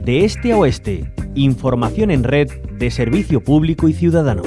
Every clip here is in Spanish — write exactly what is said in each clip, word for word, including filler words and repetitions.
De este a oeste, información en red de servicio público y ciudadano.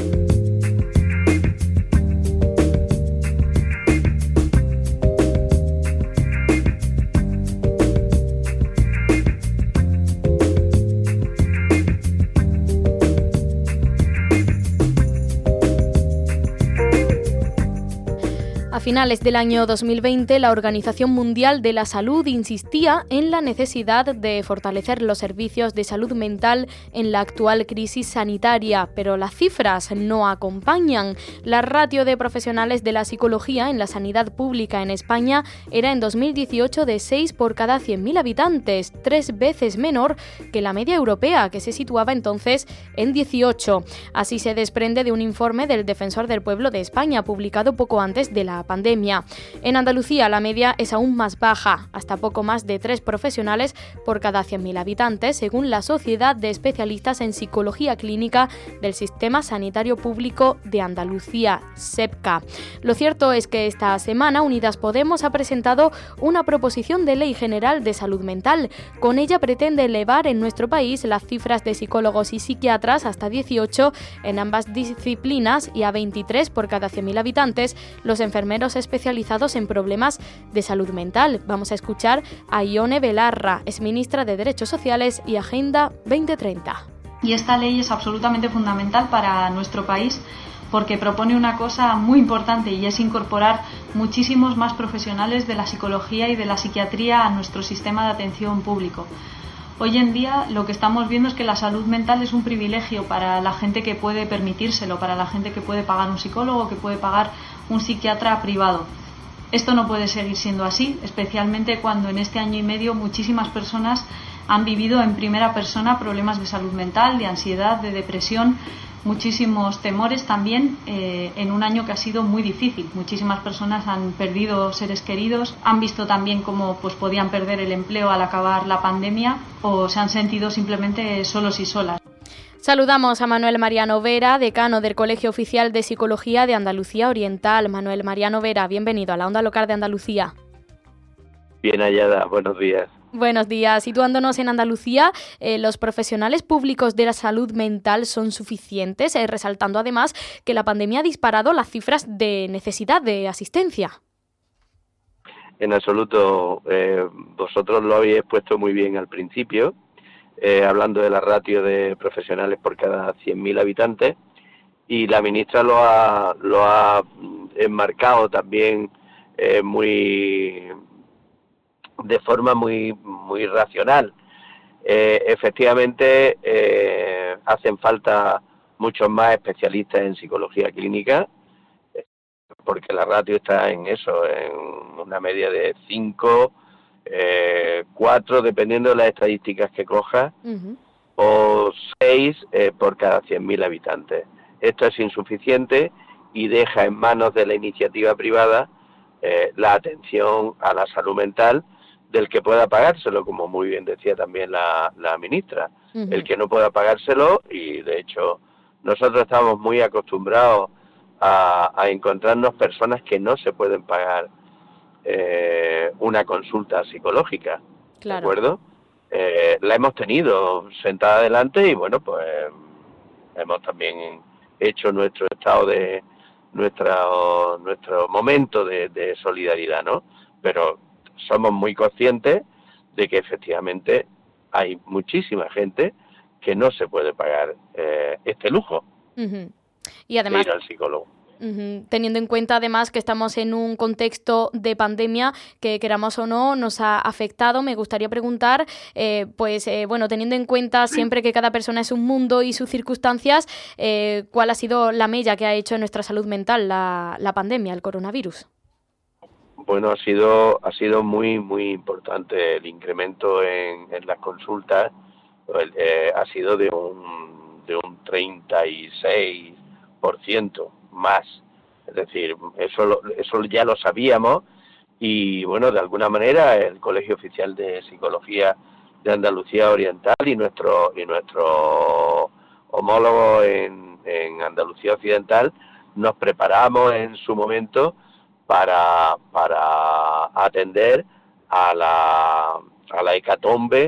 A finales del año dos mil veinte, la Organización Mundial de la Salud insistía en la necesidad de fortalecer los servicios de salud mental en la actual crisis sanitaria, pero las cifras no acompañan. La ratio de profesionales de la psicología en la sanidad pública en España era en dos mil dieciocho de seis por cada cien mil habitantes, tres veces menor que la media europea, que se situaba entonces en dieciocho. Así se desprende de un informe del Defensor del Pueblo de España, publicado poco antes de la pandemia. En Andalucía la media es aún más baja, hasta poco más de tres profesionales por cada cien mil habitantes, según la Sociedad de Especialistas en Psicología Clínica del Sistema Sanitario Público de Andalucía, SEPCA. Lo cierto es que esta semana Unidas Podemos ha presentado una proposición de ley general de salud mental. Con ella pretende elevar en nuestro país las cifras de psicólogos y psiquiatras hasta dieciocho en ambas disciplinas y a veintitrés por cada cien mil habitantes los enfermeros especializados en problemas de salud mental. Vamos a escuchar a Ione Belarra, es ministra de Derechos Sociales y Agenda veinte treinta. Y esta ley es absolutamente fundamental para nuestro país porque propone una cosa muy importante y es incorporar muchísimos más profesionales de la psicología y de la psiquiatría a nuestro sistema de atención público. Hoy en día lo que estamos viendo es que la salud mental es un privilegio para la gente que puede permitírselo, para la gente que puede pagar un psicólogo, que puede pagar un psiquiatra privado. Esto no puede seguir siendo así, especialmente cuando en este año y medio muchísimas personas han vivido en primera persona problemas de salud mental, de ansiedad, de depresión, muchísimos temores también eh, en un año que ha sido muy difícil. Muchísimas personas han perdido seres queridos, han visto también cómo pues, podían perder el empleo al acabar la pandemia o se han sentido simplemente solos y solas. Saludamos a Manuel Mariano Vera, decano del Colegio Oficial de Psicología de Andalucía Oriental. Manuel Mariano Vera, bienvenido a la Onda Local de Andalucía. Bien hallada, buenos días. Buenos días. Situándonos en Andalucía, eh, ¿los profesionales públicos de la salud mental son suficientes? Eh, resaltando además que la pandemia ha disparado las cifras de necesidad de asistencia. En absoluto. Eh, vosotros lo habéis puesto muy bien al principio, eh, hablando de la ratio de profesionales por cada cien mil habitantes, y la ministra lo ha, lo ha enmarcado también eh, muy... de forma muy muy racional. Eh, efectivamente, eh, hacen falta muchos más especialistas en psicología clínica, porque la ratio está en eso, en una media de cinco, eh, cuatro, dependiendo de las estadísticas que cojas, uh-huh. o seis eh, por cada cien mil habitantes. Esto es insuficiente y deja en manos de la iniciativa privada eh, la atención a la salud mental del que pueda pagárselo, como muy bien decía también la, la ministra. Uh-huh. El que no pueda pagárselo, y de hecho nosotros estamos muy acostumbrados a, a encontrarnos personas que no se pueden pagar eh, una consulta psicológica, claro. ¿De acuerdo? Eh, la hemos tenido sentada adelante y bueno, pues hemos también hecho nuestro estado de, nuestro, nuestro momento de, de solidaridad, ¿no? Pero somos muy conscientes de que efectivamente hay muchísima gente que no se puede pagar eh, este lujo uh-huh. y además de ir al psicólogo. Uh-huh. Teniendo en cuenta además que estamos en un contexto de pandemia que, queramos o no, nos ha afectado, me gustaría preguntar, eh, pues eh, bueno, teniendo en cuenta siempre que cada persona es un mundo y sus circunstancias, eh, ¿cuál ha sido la mella que ha hecho en nuestra salud mental la, la pandemia, el coronavirus? Bueno, ha sido ha sido muy muy importante el incremento en, en las consultas, eh, ha sido de un de un treinta y seis por ciento más, es decir, eso lo, eso ya lo sabíamos y bueno, de alguna manera el Colegio Oficial de Psicología de Andalucía Oriental y nuestro y nuestro homólogo en, en Andalucía Occidental nos preparamos en su momento para para atender a la a la hecatombe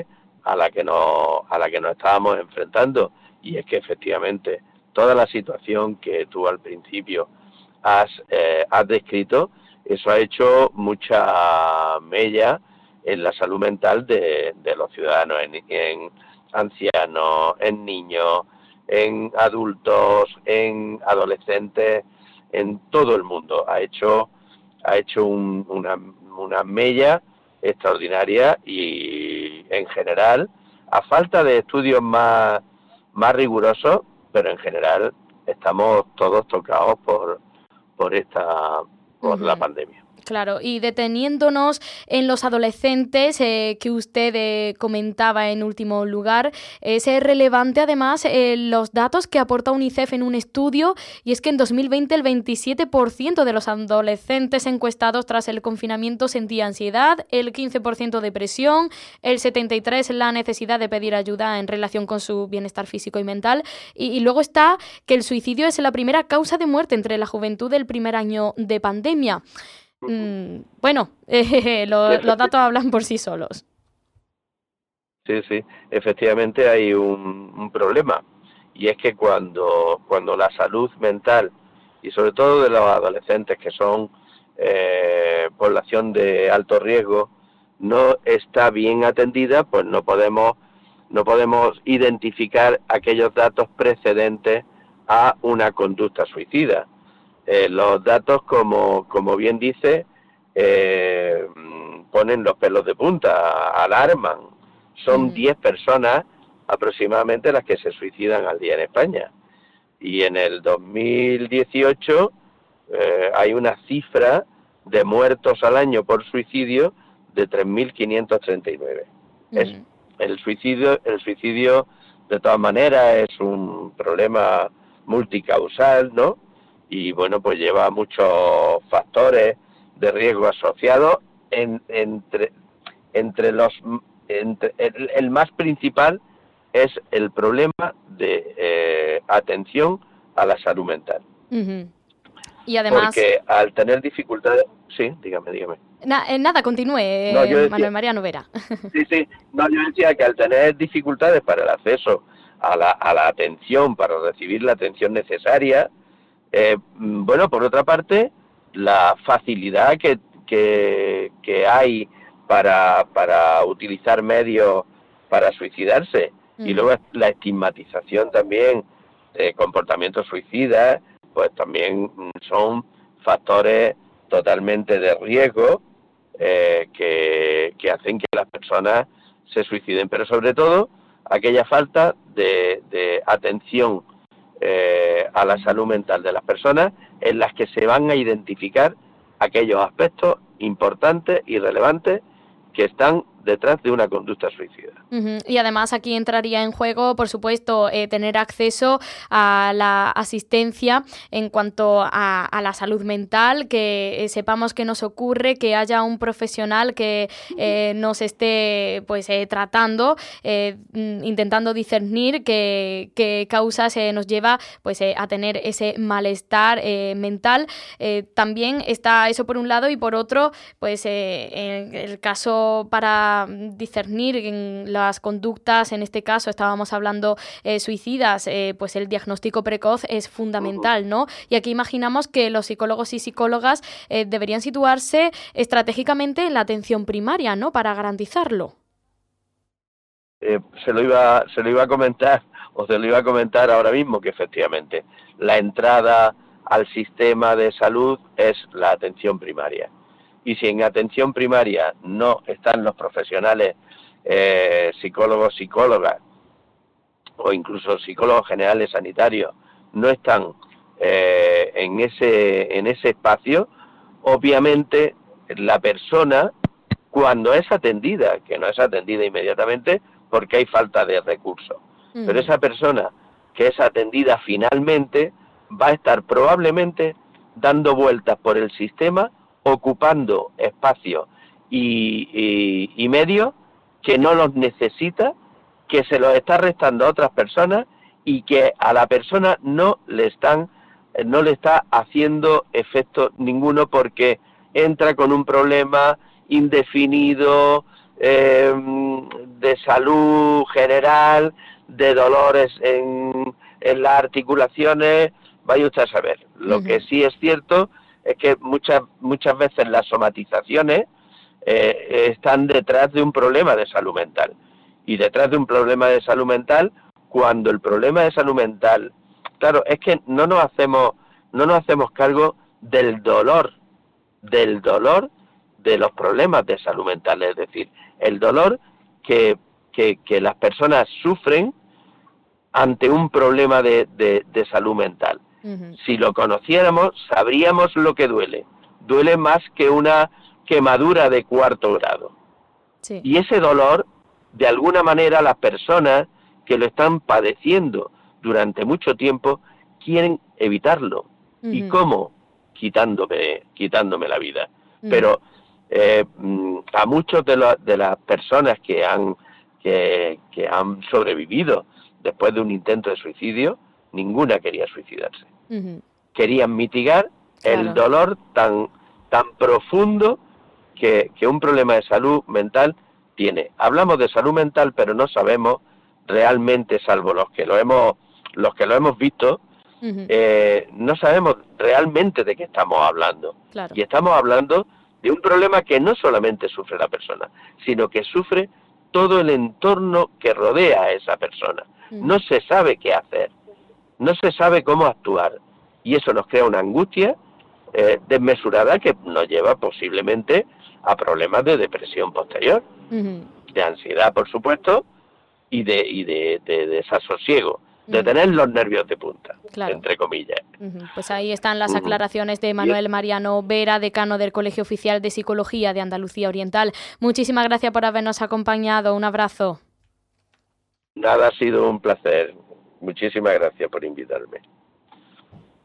a la que nos a la que nos estábamos enfrentando, y es que efectivamente toda la situación que tú al principio has eh, has descrito, eso ha hecho mucha mella en la salud mental de, de los ciudadanos, en, en ancianos, en niños, en adultos, en adolescentes, en todo el mundo. Ha hecho ha hecho un, una, una mella extraordinaria, y en general, a falta de estudios más, más rigurosos, pero en general estamos todos tocados por, por esta por uh-huh. la pandemia. Claro, y deteniéndonos en los adolescentes, eh, que usted eh, comentaba en último lugar, es relevante además eh, los datos que aporta UNICEF en un estudio, y es que en dos mil veinte el veintisiete por ciento de los adolescentes encuestados tras el confinamiento sentía ansiedad, el quince por ciento depresión, el setenta y tres por ciento la necesidad de pedir ayuda en relación con su bienestar físico y mental, y, y luego está que el suicidio es la primera causa de muerte entre la juventud del primer año de pandemia. Mm, bueno, eh, lo, los datos hablan por sí solos. Sí, sí, efectivamente hay un, un problema, y es que cuando, cuando la salud mental, y sobre todo de los adolescentes, que son eh, población de alto riesgo, no está bien atendida, pues no podemos, no podemos identificar aquellos datos precedentes a una conducta suicida. Eh, los datos, como, como bien dice, eh, ponen los pelos de punta, alarman. Son diez mm. personas aproximadamente las que se suicidan al día en España. Y en el dos mil dieciocho eh, hay una cifra de muertos al año por suicidio de tres mil quinientos treinta y nueve. Mm. Es, el suicidio, el suicidio, de todas maneras, es un problema multicausal, ¿no? Y bueno, pues lleva muchos factores de riesgo asociados, en, entre, entre los entre, el, el más principal es el problema de eh, atención a la salud mental. Uh-huh. Y además, porque al tener dificultades, sí, dígame, dígame. Na, eh, nada, continúe, no, yo decía, Manuel Mariano Vera. Sí, sí, no, yo decía que al tener dificultades para el acceso a la, a la atención, para recibir la atención necesaria, Eh, bueno, por otra parte, la facilidad que, que, que hay para, para utilizar medios para suicidarse, mm. y luego la estigmatización también de comportamientos suicidas, pues también son factores totalmente de riesgo eh, que, que hacen que las personas se suiciden, pero sobre todo aquella falta de, de atención Eh, a la salud mental de las personas, en las que se van a identificar aquellos aspectos importantes y relevantes que están detrás de una conducta suicida. Uh-huh. Y además aquí entraría en juego, por supuesto, eh, tener acceso a la asistencia en cuanto a, a la salud mental, que eh, sepamos qué nos ocurre, que haya un profesional que eh, nos esté pues eh, tratando, eh, intentando discernir qué, qué causas eh, nos lleva pues eh, a tener ese malestar eh, mental. Eh, también está eso por un lado, y por otro, pues eh, en el caso para discernir en las conductas, en este caso estábamos hablando eh, suicidas, eh, pues el diagnóstico precoz es fundamental, ¿no? Y aquí imaginamos que los psicólogos y psicólogas eh, deberían situarse estratégicamente en la atención primaria, ¿no? Para garantizarlo. Eh, se lo iba, se lo iba a comentar, o se lo iba a comentar ahora mismo, que efectivamente la entrada al sistema de salud es la atención primaria. Y si en atención primaria no están los profesionales, eh, psicólogos, psicólogas, o incluso psicólogos generales sanitarios, no están eh, en ese en ese espacio, obviamente la persona, cuando es atendida, que no es atendida inmediatamente porque hay falta de recursos, mm. pero esa persona que es atendida finalmente va a estar probablemente dando vueltas por el sistema, ocupando espacios y, y, y medios que no los necesita, que se los está restando a otras personas y que a la persona no le están no le está haciendo efecto ninguno, porque entra con un problema indefinido, eh, de salud general, de dolores en, en las articulaciones, vaya usted a saber. Lo uh-huh. que sí es cierto es que muchas muchas veces las somatizaciones eh, están detrás de un problema de salud mental. Y detrás de un problema de salud mental, cuando el problema de salud mental, claro, es que no nos hacemos, no nos hacemos cargo del dolor, del dolor de los problemas de salud mental, es decir, el dolor que, que, que las personas sufren ante un problema de, de, de salud mental. Uh-huh. Si lo conociéramos, sabríamos lo que duele. Duele más que una quemadura de cuarto grado. Sí. Y ese dolor, de alguna manera, las personas que lo están padeciendo durante mucho tiempo quieren evitarlo. Uh-huh. ¿Y cómo? Quitándome, quitándome la vida. Uh-huh. Pero eh, a muchos de, lo, de las personas que han, que, que han sobrevivido después de un intento de suicidio, ninguna quería suicidarse. Uh-huh. Querían mitigar claro. el dolor tan, tan profundo que, que un problema de salud mental tiene. Hablamos de salud mental, pero no sabemos realmente, salvo los que lo hemos, los que lo hemos visto, uh-huh. eh, no sabemos realmente de qué estamos hablando. Claro. Y estamos hablando de un problema que no solamente sufre la persona, sino que sufre todo el entorno que rodea a esa persona. Uh-huh. No se sabe qué hacer, no se sabe cómo actuar, y eso nos crea una angustia eh, desmesurada que nos lleva posiblemente a problemas de depresión posterior, uh-huh. de ansiedad, por supuesto, y de, y de, de, de desasosiego, de uh-huh. tener los nervios de punta, claro. entre comillas. Uh-huh. Pues ahí están las aclaraciones de Manuel Mariano Vera, decano del Colegio Oficial de Psicología de Andalucía Oriental. Muchísimas gracias por habernos acompañado. Un abrazo. Nada, ha sido un placer. Muchísimas gracias por invitarme.